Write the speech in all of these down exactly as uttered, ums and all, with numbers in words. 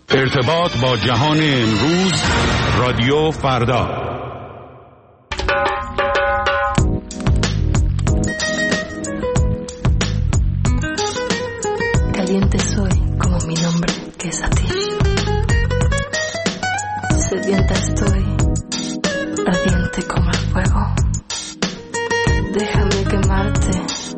ارتباط با جهان امروز، رادیو فردا. Caliente soy como mi nombre que es a ti. Sedienta estoy, ardiente como el fuego. Déjame quemarte,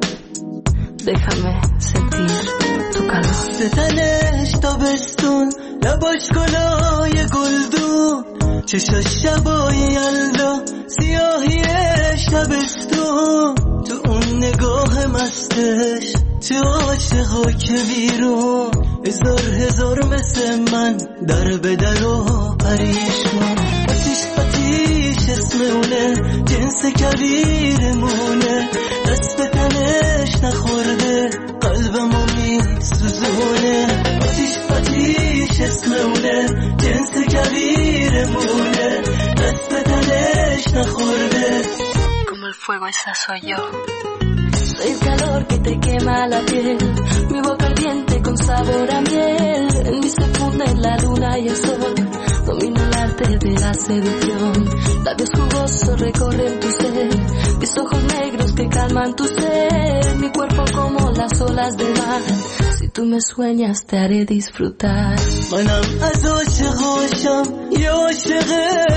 déjame sentir tu calor. ستنش تابستون لباش گلای گلدون چشاش شبای یلدا سیاهیش تابستون تو اون نگاه مستش تو عاشقا که بیرون هزار هزار مثل من در به در و پریشون آتیش آتیش اسم اونه جنس کبیرمونه دست به تنش نخورده قلبمو میسوزونه آتیش آتیش اسم اونه جنس کبیرمونه دست به تنش نخورده Como el fuego esa soy yo. Soy el calor que te quema la piel, mi boca ardiente con sabor a miel. En mí se funden la luna y el sol, domino el arte de la seducción. Labios jugosos recorren tu ser, mis ojos negros que calman tu ser. Mi cuerpo como las olas del mar, si tú me sueñas te haré disfrutar. منم از عاشقاشم یه عاشق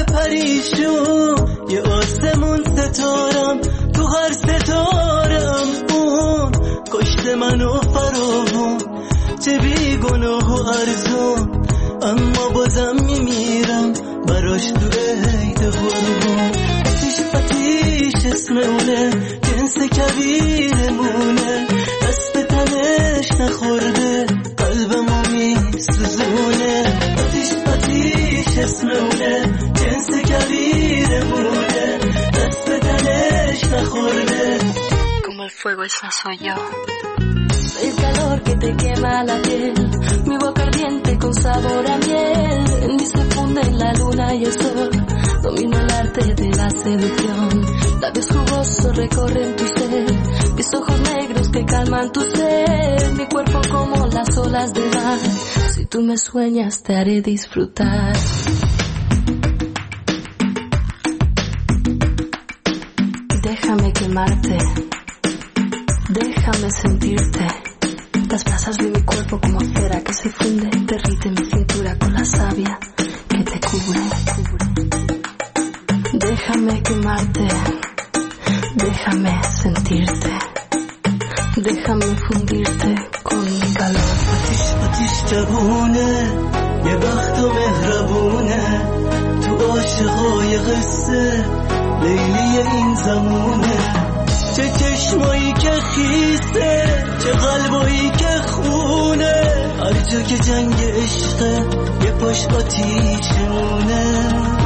پریشون یه آسمون ستارم تو هر ستارم اون کشت منو فراوون چه بی گناه و ارزون اما بازم میمیرم براش تو عید قربون آتیش آتیش اسم اونه جنس کبیرمونه دست به تنش نخورده قلبمو میسوزونه آتیش آتیش اسم اونه جنس کبیرمونه دست به تنش نخورده Como el fuego esa soy yo. Soy el calor que te quema la piel, mi boca ardiente con sabor a miel. En mí se funden la luna y el sol, domino el arte de la seducción. Labios jugosos recorren tu ser, mis ojos negros que calman tu ser. Mi cuerpo como las olas del mar, si tú me sueñas te haré disfrutar. Déjame quemarte, déjame sentirte. Las brasas de mi cuerpo como cera que se funde, derrite mi cintura con la savia que te cubre. Déjame quemarte, déjame sentirte, déjame fundirte con mi calor. آتیش آتیش جوونه یه بخت و مهربونه تو عاشقای قصه لیلی این زمونه چه چشمایی که خیسه چه قلبایی که خونه هر جا که جنگ عشقه یه پاش آتیشمونه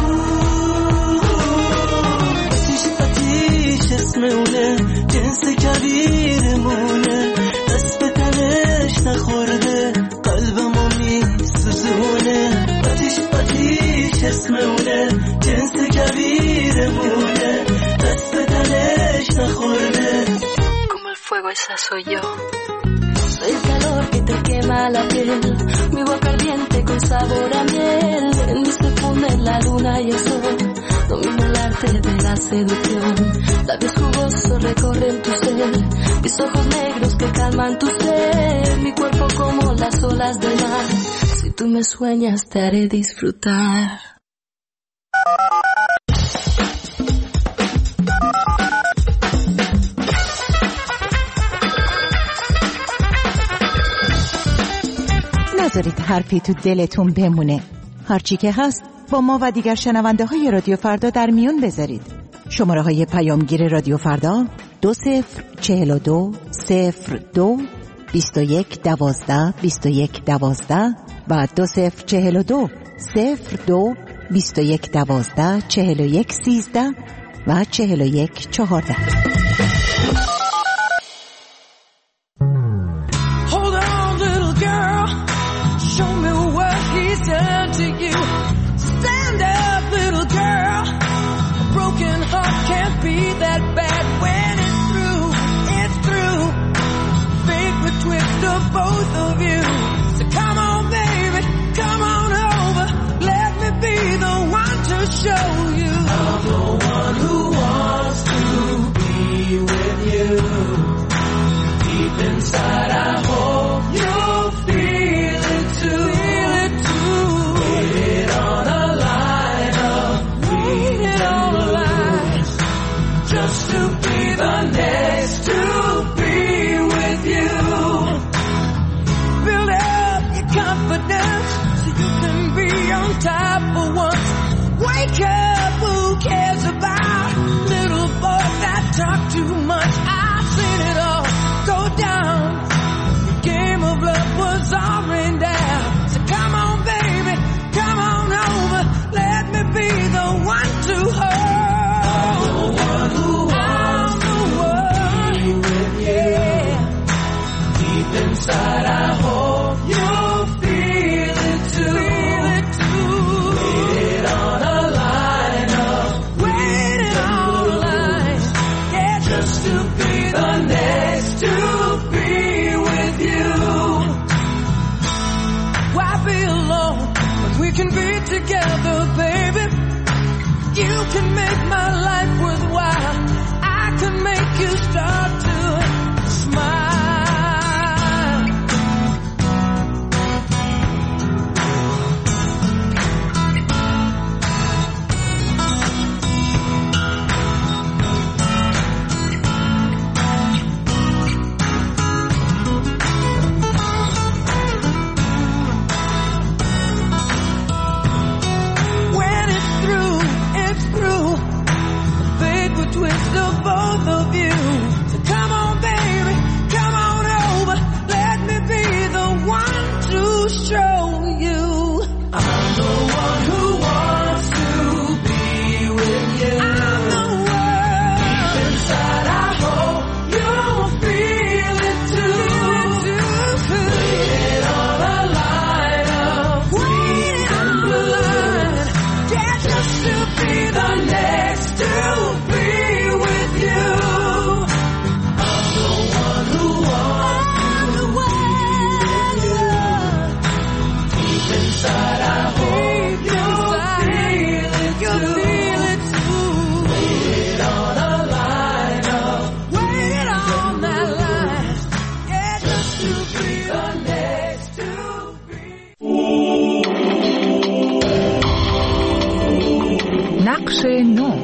آتیش آتیش اسم اونه جنس کبیرمونه دست به تنش نخورده قلبمو میسوزونه آتیش آتیش اسم اونه جنس کبیرمونه دست به تنش نخورده Como el fuego esa soy yo. Soy el calor que te quema la piel, mi boca ardiente con sabor a miel. En mí se funden la luna y el sol, domino el arte de la seducción. Labios jugosos recorren tu ser, mis ojos negros que calman tu ser. Mi cuerpo como las olas del mar, si tú me sueñas te haré disfrutar. نذارید حرفی تو دلتون بمونه. هرچی که هست با ما و دیگر شنونده های رادیو فردا در میون بذارید. شماره های پیامگیر رادیو فردا دو صفر چهل و دو صفر دو بیست و یک دوازده بیست و یک دوازده و دو صفر چهل و دو صفر دو بیست و یک دوازده چهل و یک سیزده و چهل و یک چهارده. Both of you, so come on baby, come on can be together, baby. You can make my life worthwhile. I can make you start to smile. Twist of both of you. So come on, baby, come on over. Let me be the one to show you. I'm the one who wants to be with you. I'm the one. Deep inside, I hope you'll feel it too. Waiting on a line of green and blue. Yeah, just to be the next to be. نقش نو.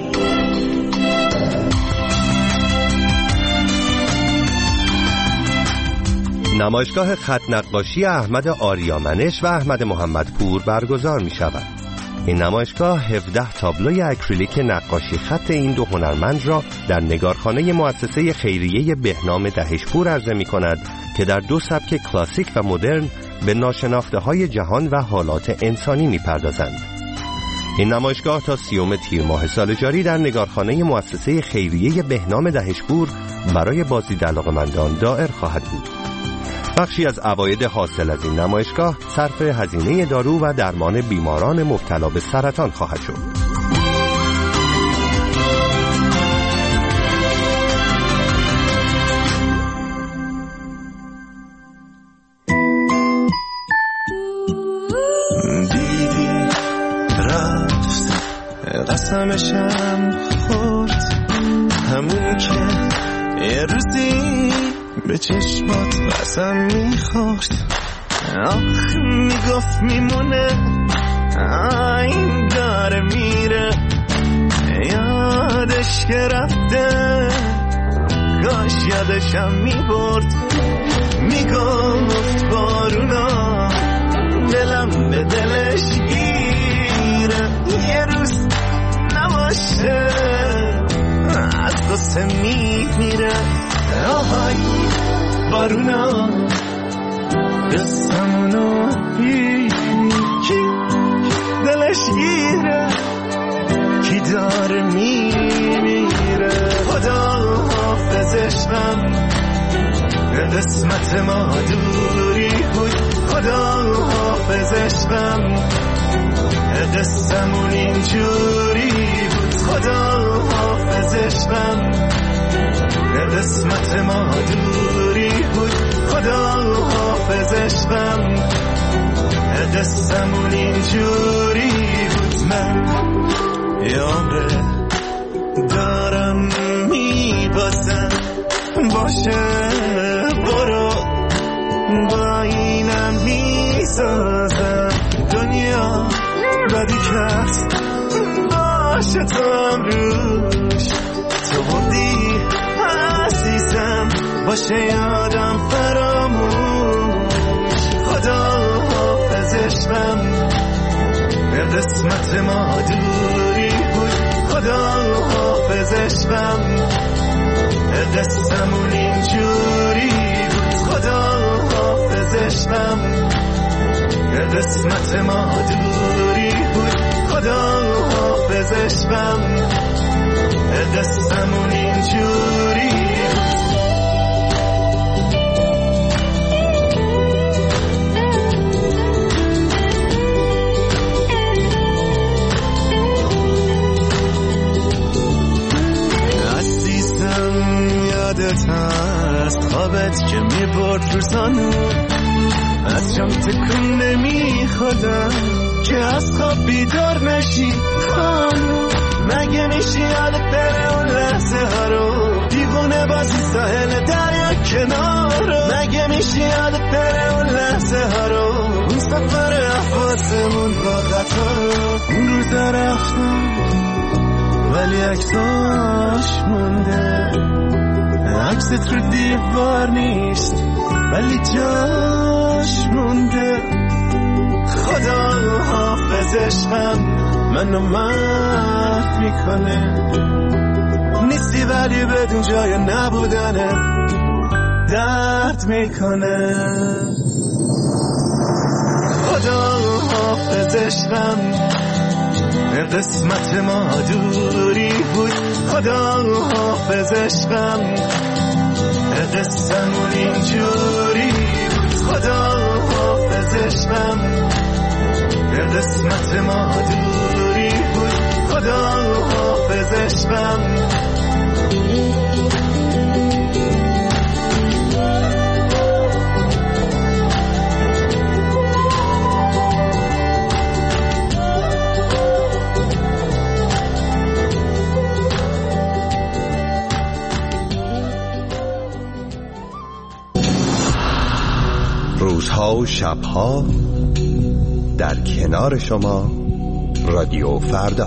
نمایشگاه خط نقاشی احمد آریامنش و احمد محمدپور برگزار می شود. این نمایشگاه هفده تابلوی اکریلیک نقاشی خط این دو هنرمند را در نگارخانه مؤسسه خیریه بهنام دهشپور عرضه می کند که در دو سبک کلاسیک و مدرن به ناشناخته های جهان و حالات انسانی می پردازند. این نمایشگاه تا سیوم تیر ماه سال جاری در نگارخانه مؤسسه خیریه بهنام دهشپور برای بازدید علاقه‌مندان دائر خواهد بود. بخشی از عواید حاصل از این نمایشگاه صرف هزینه دارو و درمان بیماران مبتلا به سرطان خواهد شد. قسمشم خورد همون که یه روزی به چشمات قسم میخورد. آخ میگفت میمونه این داره میره یادش که رفته کاش یادشم میبرد. میگفت بارونا دلم به دلش گیره یه روز نباشه از قصه میمیره. آهای بارونا قصمونو کی دلش گیره کی داره میمیره. خدا حافظش غم قسمت ما دوری بود. خدا حافظش غم قصمون اینجوری بود. خدا حافظش غم قسمت ما دوری بود. خدا حافظش غم قصمون اینجوری بود. من یاره دارم میبازم باشه برو با اینم میسازم دنیا بدی کرد باشه تو هم روش تو بودی عزیزم باشه یادم فراموش. خدا حافظش غم قسمت ما دوری بود. خدا حافظش غم قصمون اینجوری بود. خدا حافظش غم قسمت ما دوری بود. خدا حافظش غم قصمون اینجوری بود. یادت هست خوابت که میبرد روزانو از جام تکون نمیخوردم که از خواب بیدار نشی خانم. مگه میشه یادت بره اون لحظه ها رو، دیوونه بازی ساحل دریا کنارو. مگه میشه یادت بره اون لحظه ها رو، اون سفر عباسمون با قطارو. اون روزا رفتم ولی عکساش مونده، عکست رو دیوار نیست ولی جاش مونده. خدا حافظش هم منو مرد میکنه، نیستی ولی بدون جای نبودنه درد میکنه. خدا حافظش هم قسمت ما دوری بود، خدا حافظش هم قصه‌مون اینجوری بود. خدا حافظش هم قسمت ما دوری بود، خدا حافظش هم. روزها و شبها در کنار شما رادیو فردا.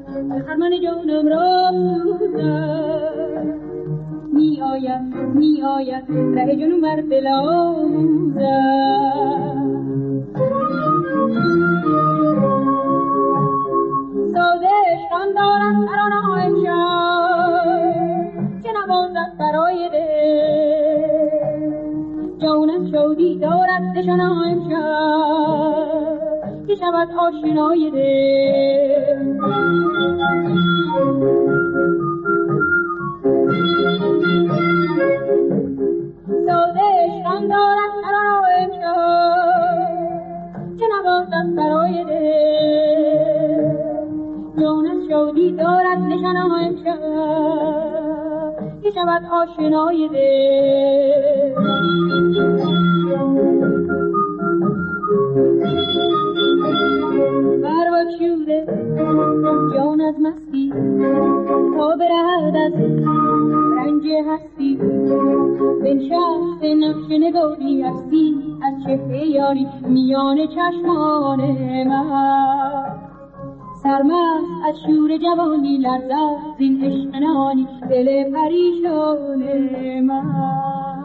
می نهایت ره جنون بر دل آموزد. ساده عشقان دارد ترانه ها امشب که نوازد برای دل، جانم شادی دارد نشانه ها امشب که شود آشنای دل. ساده عشقان دارد ترانه ها امشب که نوازد برای دل، جانم شادی دارد نشانه ها امشب که شود آشنای دل. برباد شوره جان از مستی تا برهد از رنج هستی، بنشست نقش نگاری هستی از چهره یاری میان چشمان من. سرمست از شور جوانی لرزد زین عشق نهانی دل پریشان من.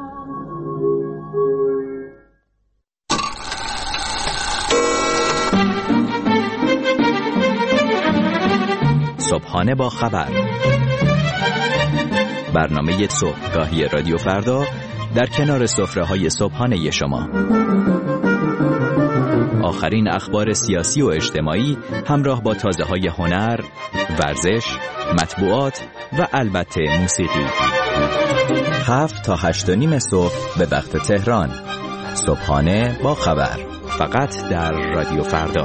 صبحانه با خبر، برنامه صبحگاهی رادیو فردا در کنار سفره‌های صبحانه شما. آخرین اخبار سیاسی و اجتماعی همراه با تازه‌های هنر، ورزش، مطبوعات و البته موسیقی. هفت تا هشت و نیم صبح به وقت تهران. صبحانه با خبر، فقط در رادیو فردا.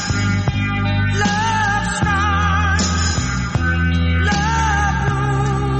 Love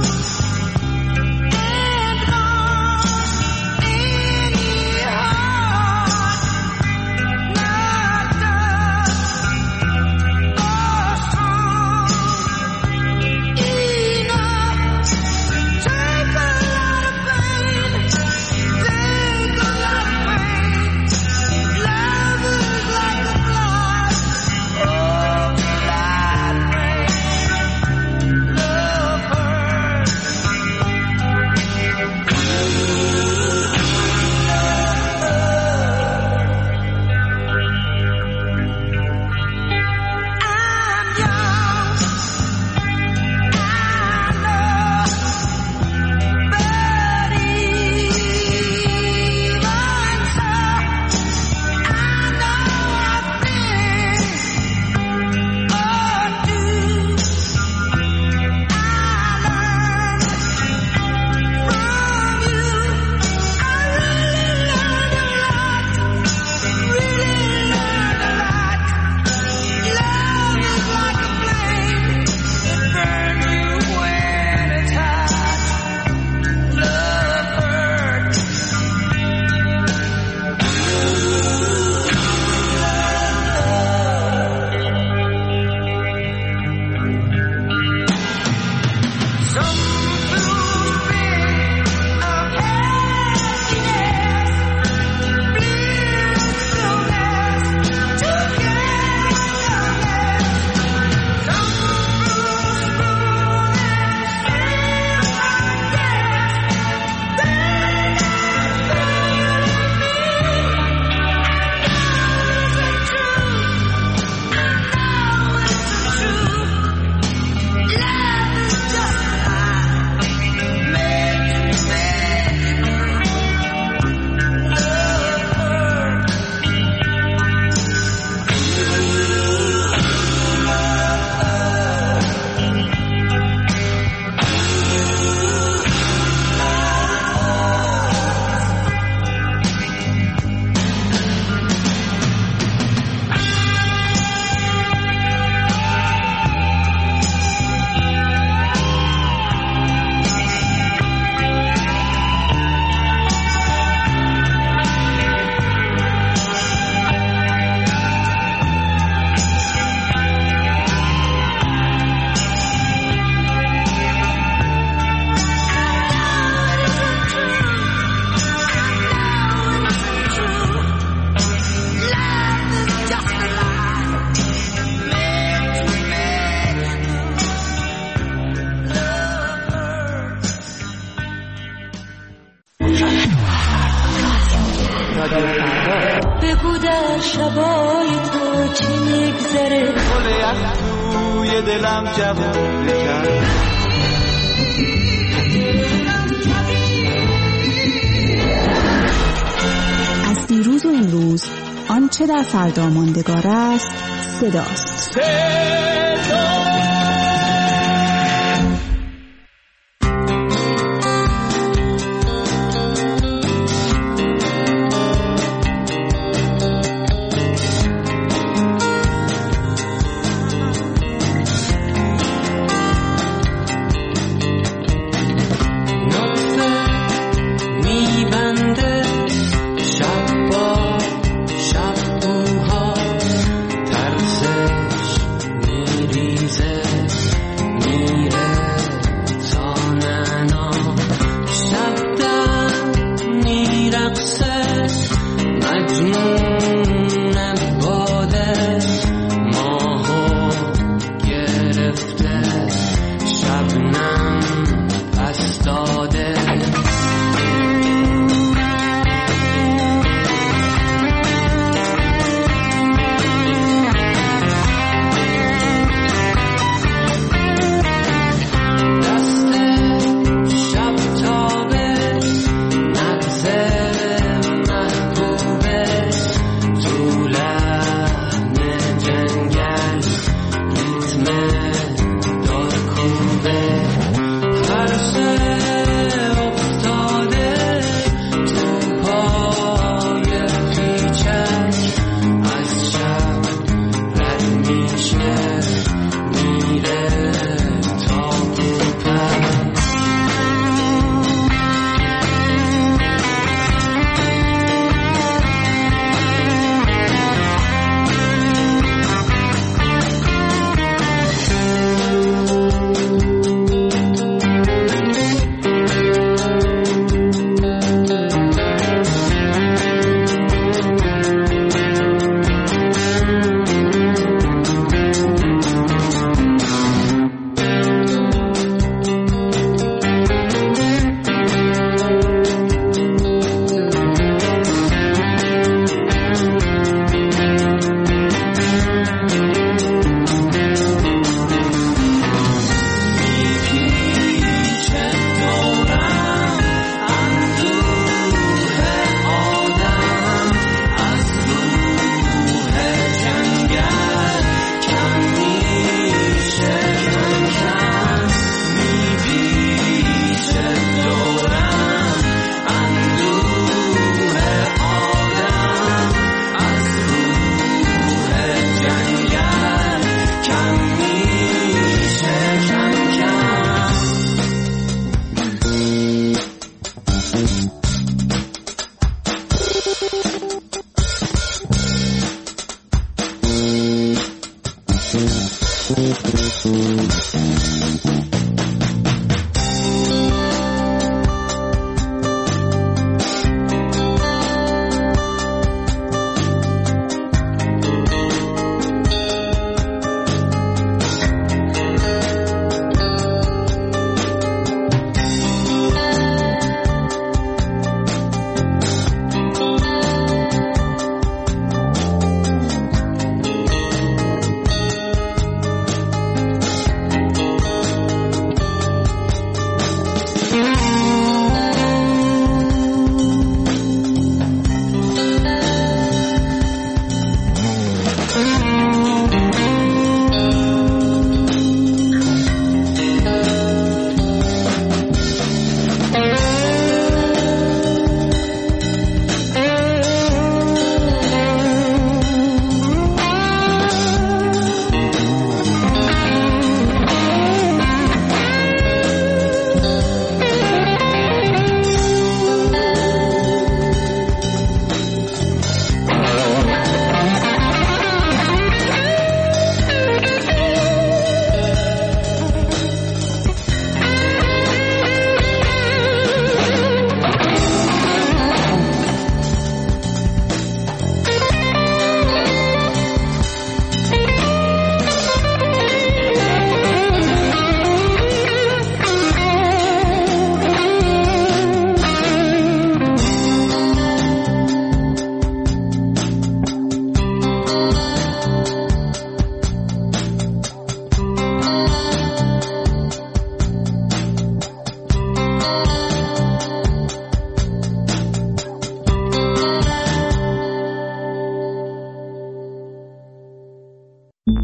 میگذره گل یخ توی دلم جوونه کرد از دیروز و امروز آنچه در فردا ماندگار است صداست. صدا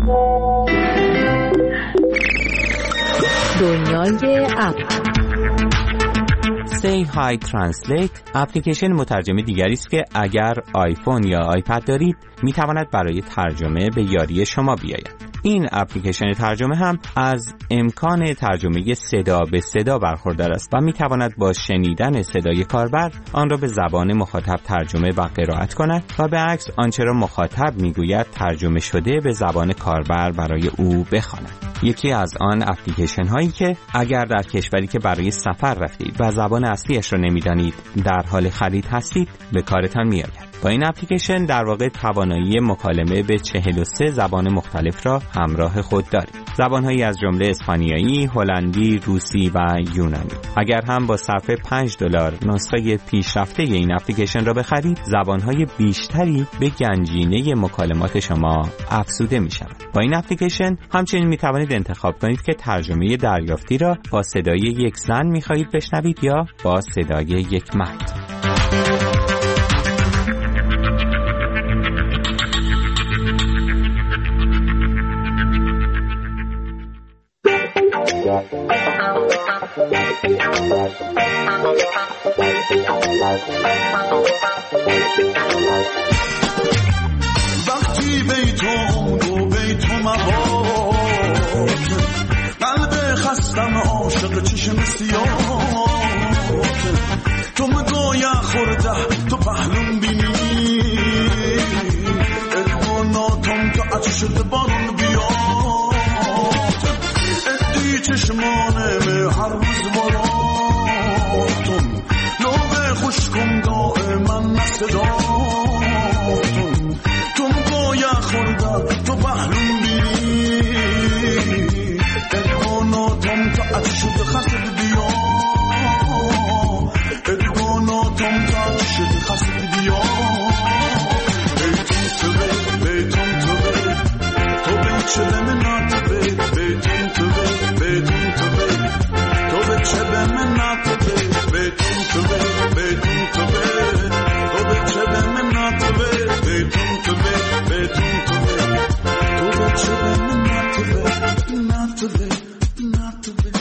دنیای اپ. Say Hi Translate اپلیکیشن مترجم دیگری است که اگر آیفون یا آیپد دارید میتواند برای ترجمه به یاری شما بیاید. این اپلیکیشن ترجمه هم از امکان ترجمه صدا به صدا برخوردار است و میتواند با شنیدن صدای کاربر آن را به زبان مخاطب ترجمه و قرائت کند و به عکس آنچه را مخاطب میگوید ترجمه شده به زبان کاربر برای او بخواند. یکی از آن اپلیکیشن هایی که اگر در کشوری که برای سفر رفتید و زبان اصلیش را نمیدانید در حال خرید هستید به کارتان میآید. با این اپلیکیشن در واقع توانایی مکالمه به چهل و سه زبان مختلف را همراه خود دارید. زبانهایی از جمله اسپانیایی، هلندی، روسی و یونانی. اگر هم با صرف پنج دلار نسخه پیشرفته این اپلیکیشن را بخرید، زبانهای بیشتری به گنجینه مکالمات شما افزوده می شود. با این اپلیکیشن همچنین می توانید انتخاب کنید که ترجمه دریافتی را با صدای یک زن می خواهید بشنوید یا با صدای یک مرد. وقتی بیتون و بیتون مباد قلب خستم عاشق چشم سیاه تو مگویا خورده تو پهلون بینی ادو ناتم که عطش شده بارون بیاد ادی چشمانه هر روز براتون لوبه خوشکم دائما نصداتون تو مگویا خورده تو پهلون بینی ادو ناتم که عطش شده خسد بیاد Tom tom should has to be on. Waiting to wait, waiting to wait. To wait, chillin' and not to wait. Waiting to wait, waiting to wait. To wait, chillin' and not to wait. Waiting to wait, waiting to wait. To wait, chillin' and not to wait. Waiting to wait, waiting to wait. To wait, chillin' and not to wait. Not to wait, not to wait.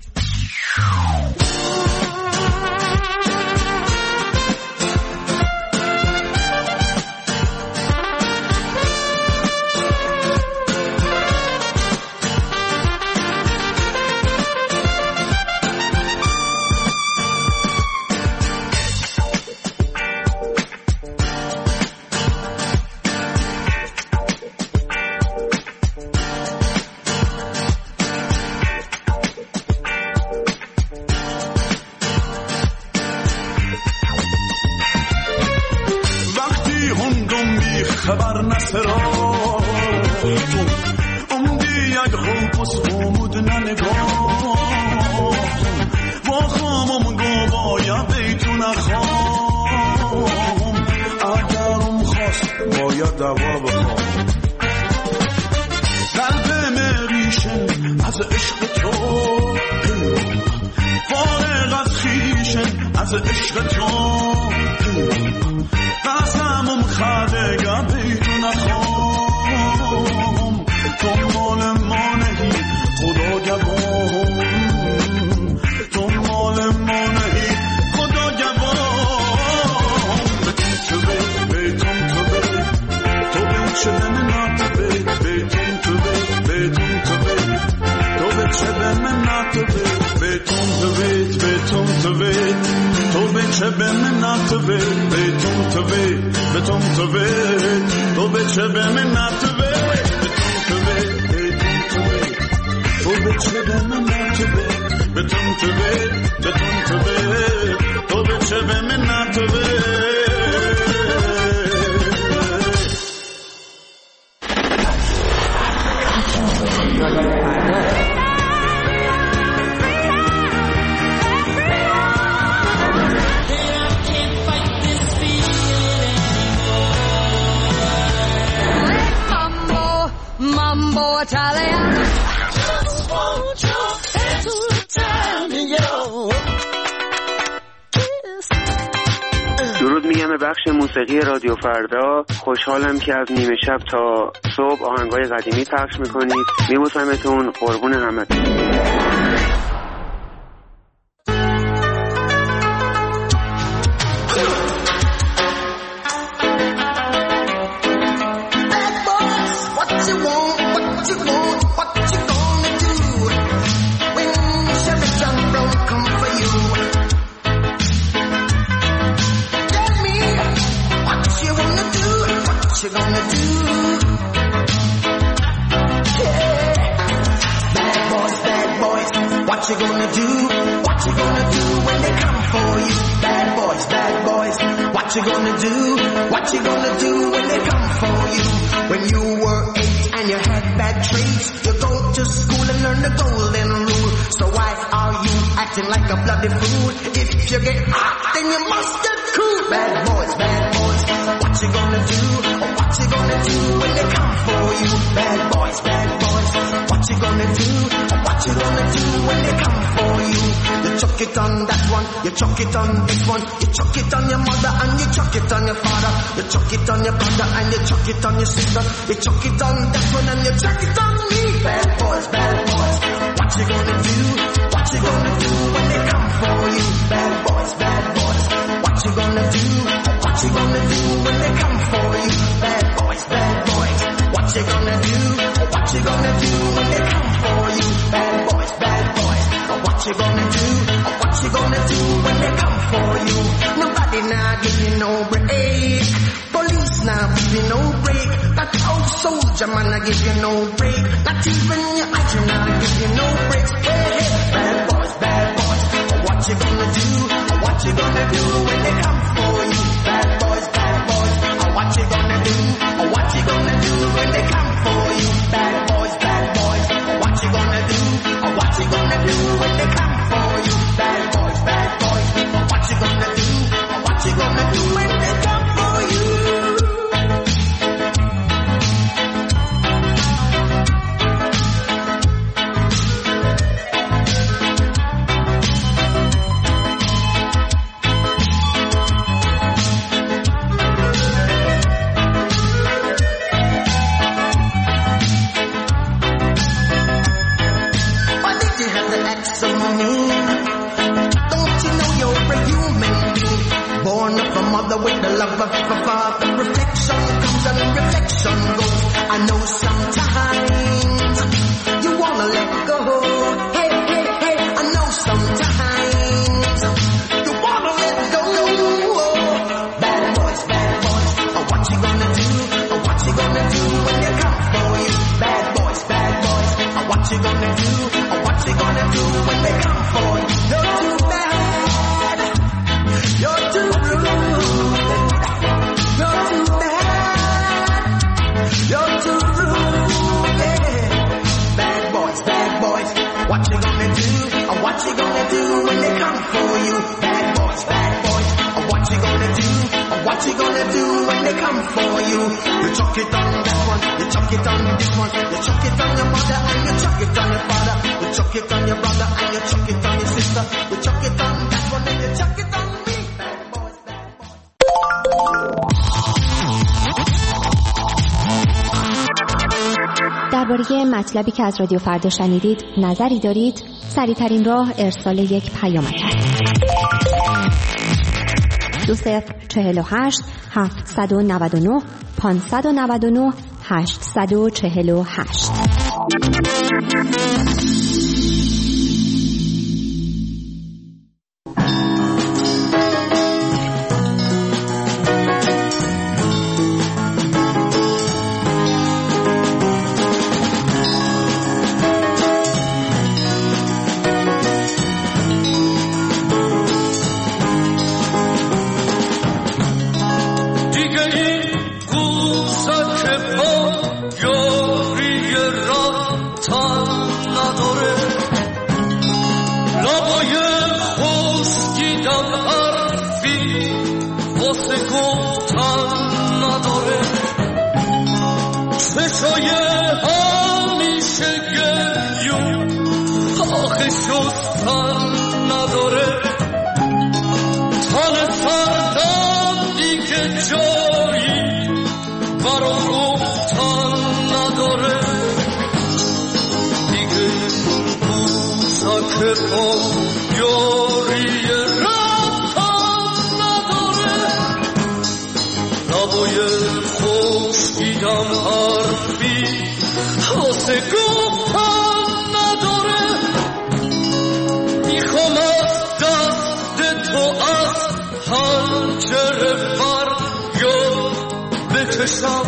خبر نسراتون امدی یک خوبس خومود ننگاتون با خامم گو باید بیتون خام اگرم خواست باید دوا بخوام قلب مریشن از عشق تو فارغ از خیشن از عشق تو قسمم خده یا بیتون خام تو مال ما نهی خدا گوام تو مال ما نهی خدا گوام بیتون تو بی بیتون تو بی تو بی چه من نات بی بیتون تو بی بیتون تو بی تو بی چه من نات بی بیتون تو بی بیتون تو بی تو به چه به منت به بیتون تو به بیتون تو به تو به چه به منت به بیتون تو به تو به چه به منت به بیتون تو به بیتون تو به تو به چه به منت به درود میگم ام بخش موسیقی رادیو فردا. خوشحالم که از نیمه شب تا صبح آهنگای قدیمی پخش میکنید. میبوسمتون، قربون همتون. You gonna do? Yeah. Bad boys, bad boys, what you gonna do? What you gonna do when they come for you? Bad boys, bad boys, what you gonna do? What you gonna do when they come for you? When you were eight and you had bad traits, you go to school and learn the golden rule. So why are you acting like a bloody fool? If you get hot, then you must get cool. Bad boys, bad boys, what you gonna do? What you gonna do when they come for you? Bad boys, bad boys, what you gonna do? What you gonna do when they come for you? You chuck it on that one, you chuck it on this one, you chuck it on your mother and you chuck it on your father, you chuck it on your brother and you chuck it on your sister, you chuck it on that one and you chuck it on me. Bad boys, bad boys, what you gonna do? What you gonna do when they come for you? Bad boys, bad boys, what you gonna do? What you gonna do when they come for you? Bad boys, bad boys, what you gonna do? What you gonna do when they come for you? Bad boys, bad boys, what you gonna do? What you gonna do when they come for you? Nobody now give you no break. Police now give you no break. That old soldier man I give you no break. Not even your eyes now give you no breaks. Hey, hey, bad boys, bad boys, what you gonna do? What you gonna do when they come for you? Bad boys, bad boys, what you gonna do? What you gonna do when they come for you? Bad boys, bad boys, what you gonna do? What you gonna do when they come for you? Bad boys, bad boys, what you gonna do? What you gonna do when they come for you? With the love of a father, reflection comes and reflection goes. I know sometimes you wanna let go. Hey, hey, hey, I know sometimes you wanna let go. Bad boys, bad boys, oh, what you gonna do? Oh, what you gonna do when they come for you? Bad boys, bad boys, oh, what you gonna do? Oh, what you gonna do when they come for you? You're too bad, you're too rude. What you gonna do? Or what you gonna do when they come for you? Bad boys, bad boys. Or what you gonna do? Or what you gonna do when they come for you? You chuck it on that one, you chuck it on this one, you chuck it on your mother and you chuck it on your father, you chuck it on your brother and you chuck it on your sister, you chuck it on that one and you chuck it on me. Bad boys, bad boys. درباره مطلبی که از رادیو فردا شنیدید نظری دارید؟ سریع‌ترین راه ارسال یک پیامک است. دو صفر چهل و هشت هفتصد و نود و نه پانصد و نود و نه هشتصد و چهل و هشت. پام یاری رفتن نداره، لبای خشکیدم حرفی واسه گفتن نداره. میخوام از دست تو از پنجره فریاد بکشم،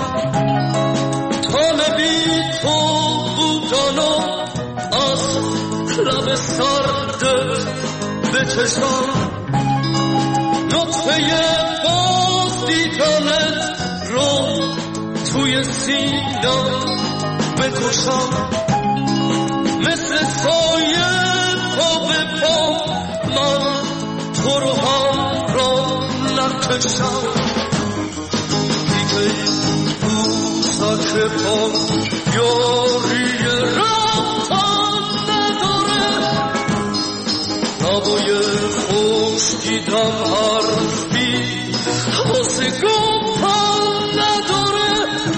طالبی تو بودن و از لب سردت بچشم، نطفه باز دیدنت رو توی سینم بکشم، مثل سایه پا به پا من تو رو هم را نکشم. دیگه بوسک پا یاری رفتن نداره، نبای خشکیدم حرفی واسه گفتن نداره.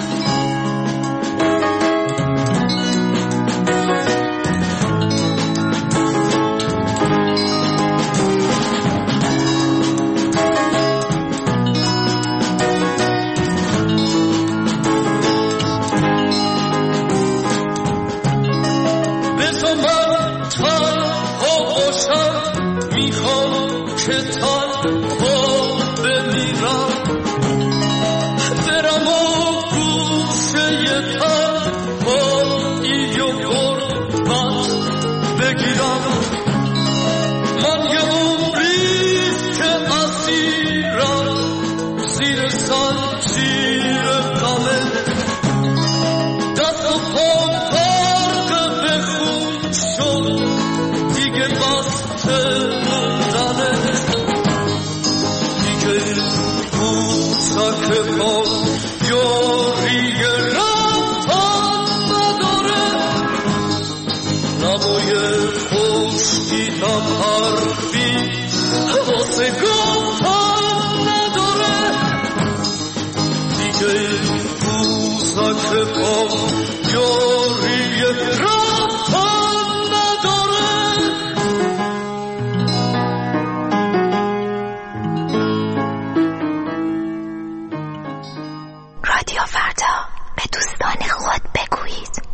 رادیو فردا، به دوستان خود بگویید.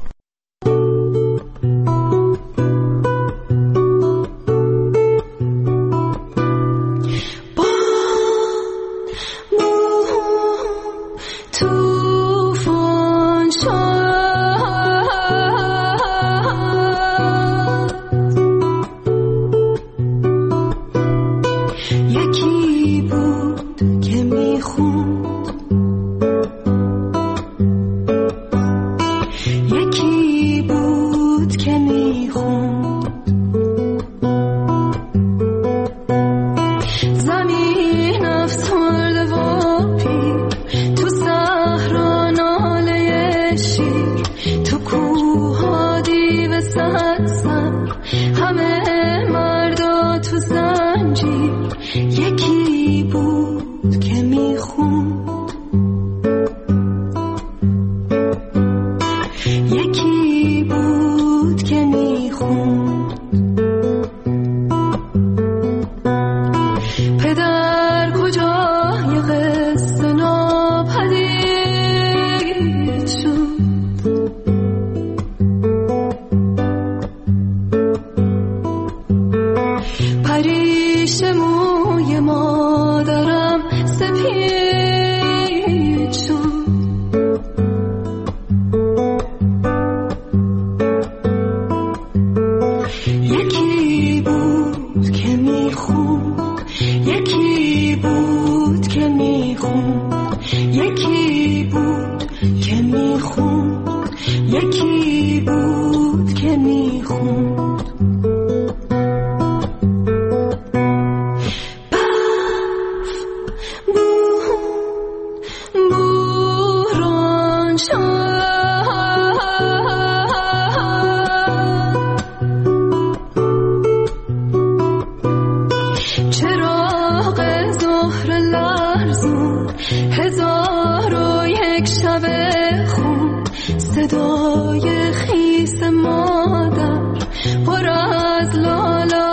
صدای خیس مادر پر از لالا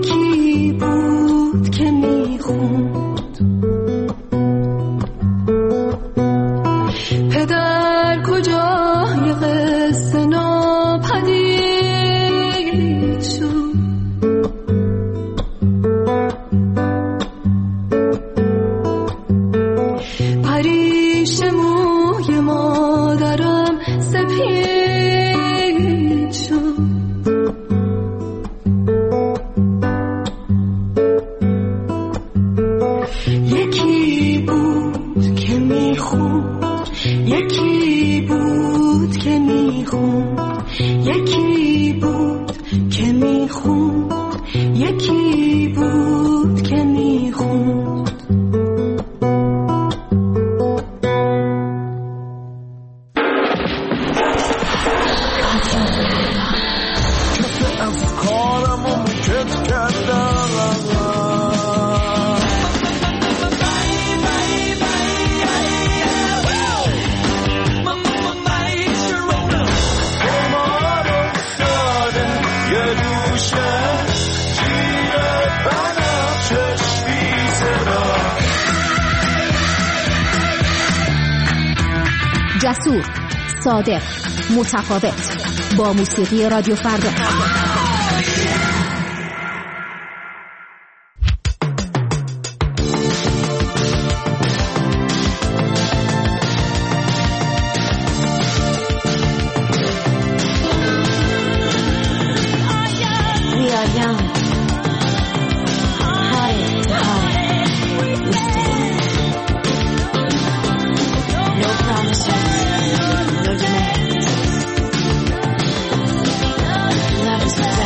یکی بود که میخوند پدر کجای قصه ناپدید شد پریش موی مادرم سپید شد یکی بود که میخوند یکی بود که میخوند یکی بود که میخوند یکی بود که میخوند کف افکارم و مکت کردم جسور، صادق، متفاوت با موسیقی رادیو فردا. Love is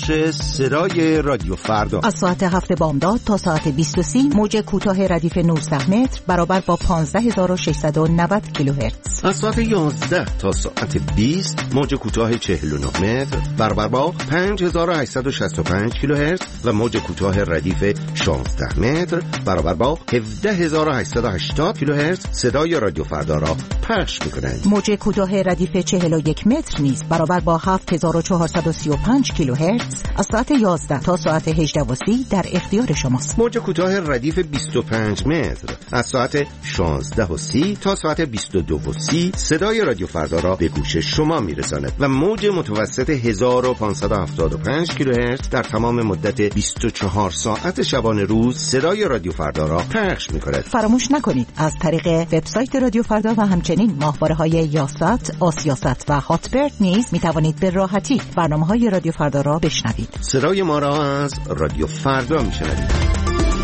پخش صدای رادیو فردا از ساعت هفت بامداد تا ساعت بیست و سه موج کوتاه ردیف نوزده متر برابر با پانزده هزار و ششصد و نود کیلوهرتز. از ساعت یازده تا ساعت بیست موج کوتاه چهل و نه متر برابر با پنج هزار و هشتصد و شصت و پنج کیلوهرتز و موج کوتاه ردیف شانزده متر برابر با هفده هزار و هشتصد و هشتاد کیلوهرتز صدای رادیو فردا را پخش می‌کنند. موج کوتاه ردیف چهل و یک متر نیز برابر با هفت هزار و چهارصد و سی و پنج کیلوهرتز از ساعت یازده تا ساعت هجده و سی در اختیار شماست. موج کوتاه ردیف بیست و پنج متر از ساعت شانزده و سی تا ساعت بیست و دو و سی صدای رادیو فردا را به گوش شما میرساند و موج متوسط هزار و پانصد و هفتاد و پنج کیلوهرتز در تمام مدت بیست و چهار ساعت شبانه روز صدای رادیو فردا را پخش می‌کند. فراموش نکنید از طریق وبسایت رادیو فردا و همچنین ماهواره‌های یاست، آسیاست و هاتبرد نیز می‌توانید به راحتی برنامه‌های رادیو فردا را بشنوید. صدای ما را از رادیو فردا می‌شنوید.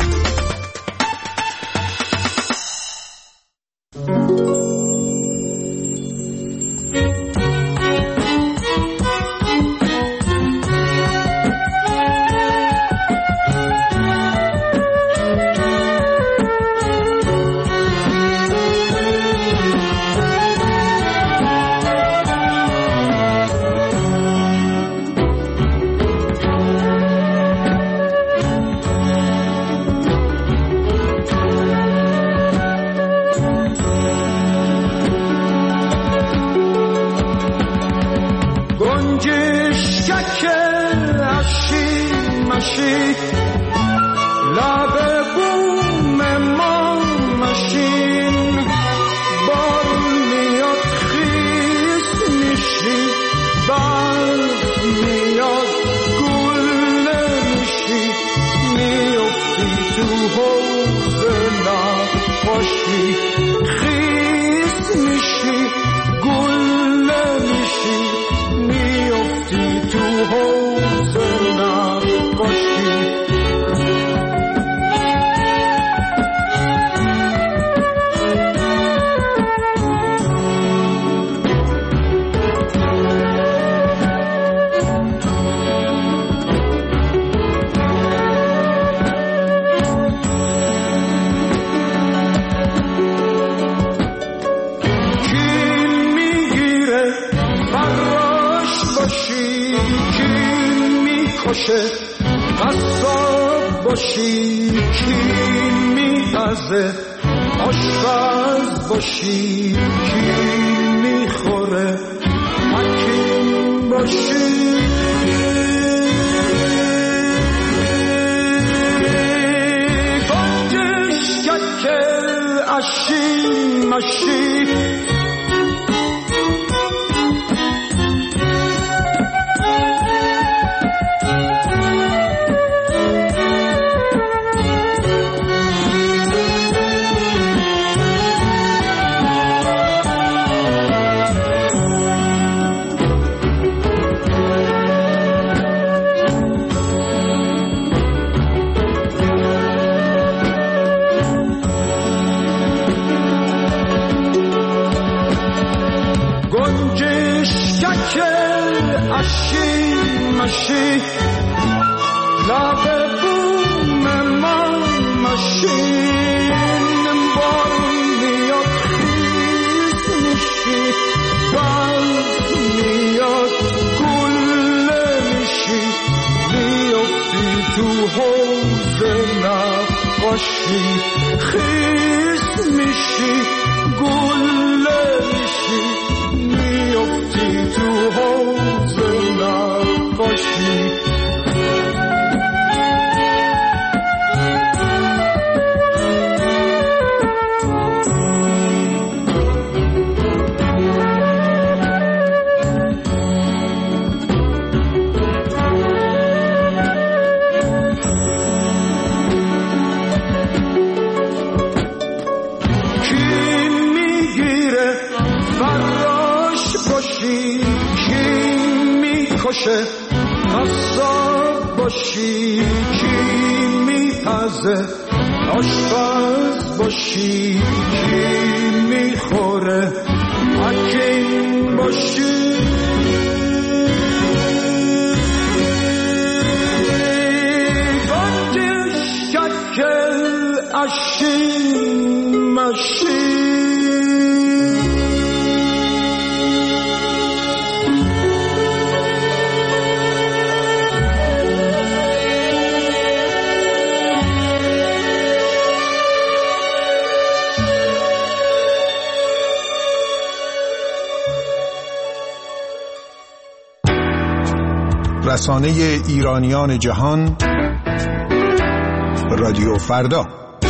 قصاب باشی کین میپزه آشپز باشی کین میخوره حکیم باشی گنجش ککل اشی مشی ماشی لب بوم من ماشین بارون میاد خیز میشی برف میاد گله میشی میافتی تو حوض نقاشی خیز میشی گله میشی میافتی تو حوض نقاشی قصاب باشی کی میپزه آشپز باشی کی میخوره حکیم باشی machine, machine. رسانه ایرانیان جهان، رادیو فردا.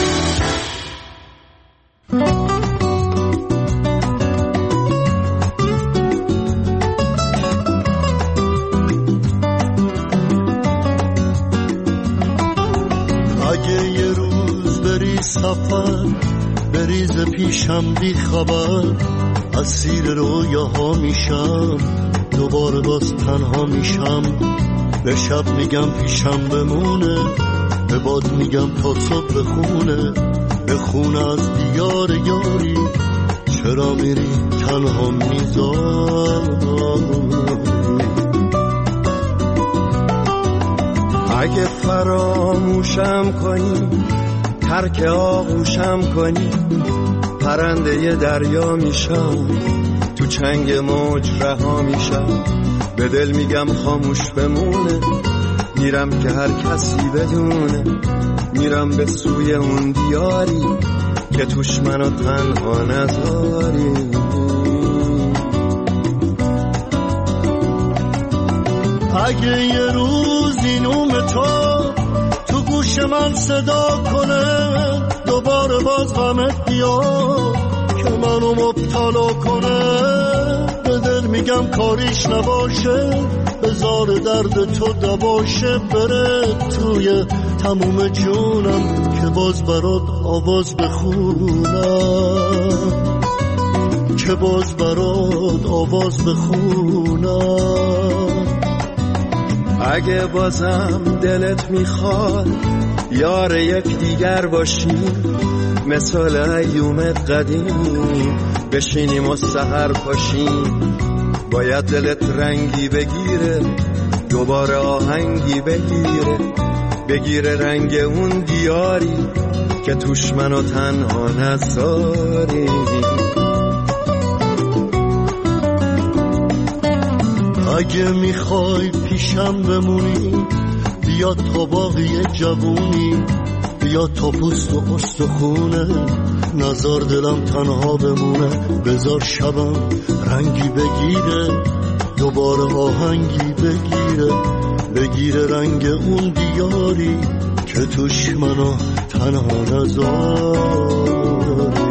اگه یه روز بری سفر، بریز پیشم بی خبر، اسیر رویاها میشم، دوباره باز تنها میشم. به شب میگم پیشم بمونه، به باد میگم تا صبح بخونه، بخونه از دیار یاری، چرا میری تنها میذاری. اگه فراموشم کنی، ترک آغوشم کنی، پرنده دریا میشم، تو چنگ موج رها میشم. به دل میگم خاموش بمونه، میرم که هر کسی بدونه، میرم به سوی اون دیاری که توش منو تنها نذاری. اگه یه روزی نوم تو تو گوش من صدا کنه، دوباره باز غمت بیاد که منو مبتلا کنه، به دل میگم کاریش نباشه، بذار درد تو دباشه، بره توی تموم جونم که باز برات آواز بخونم، که باز برات آواز بخونم. اگه بازم دلت میخواد یار یک دیگر باشیم، مثال ایومت قدیم بشینیم و سحر پاشیم. باید دلت رنگی بگیره، دوباره آهنگی بگیره، بگیره رنگ اون دیاری که توش منو تنها نذاری. اگه میخوای پیشم بمونی، بیا تا باقی جوونی، بیا تا پوست و استخونه، نزار دلم تنها بمونه، بذار شبم رنگی بگیره، دوباره آهنگی بگیره، بگیره رنگ اون دیاری که توش منو تنها نذاری.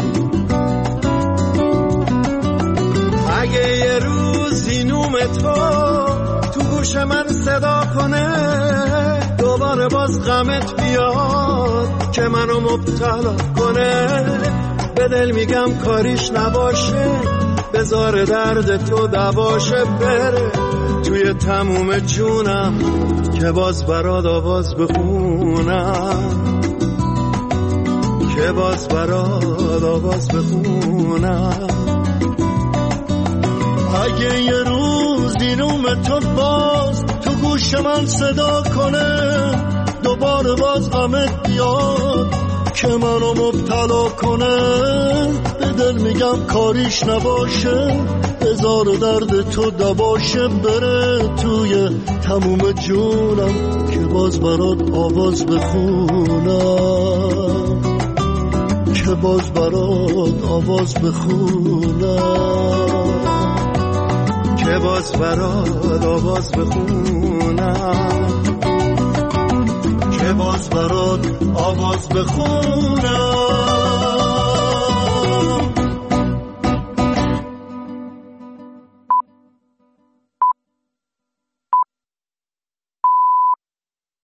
اگه یه روزی نوم تو تو گوش من صدا کنه، دوباره باز غمت بیاد که منو مبتلا کنه، به دل میگم کاریش نباشه، بذار درد تو دباشه، بره توی تموم جونم که باز برات آواز بخونم، که باز برات آواز بخونم. اگه یه روزی نوم تو باز تو گوش من صدا کنه، دوباره باز غمت بیاد که منو مبتلا کنه، به دل میگم کاریش نباشه، بذار درد تو دباشه، بره توی تموم جونم که باز برات آواز بخونم، که باز برات آواز بخونم، که باز برات آواز بخونم، که باز برات آواز بخونم.